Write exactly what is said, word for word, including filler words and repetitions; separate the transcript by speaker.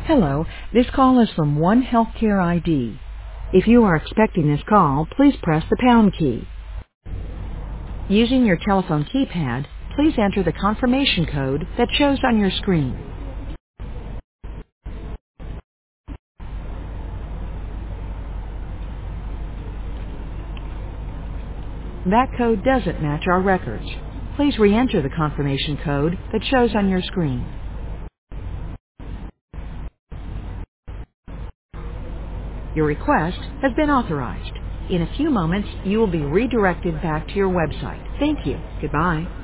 Speaker 1: Hello, this call is from One Healthcare I D. If you are expecting this call, please press the pound key. Using your telephone keypad, please enter the confirmation code that shows on your screen. That code doesn't match our records. Please re-enter the confirmation code that shows on your screen. Your request has been authorized. In a few moments, you will be redirected back to your website. Thank you. Goodbye.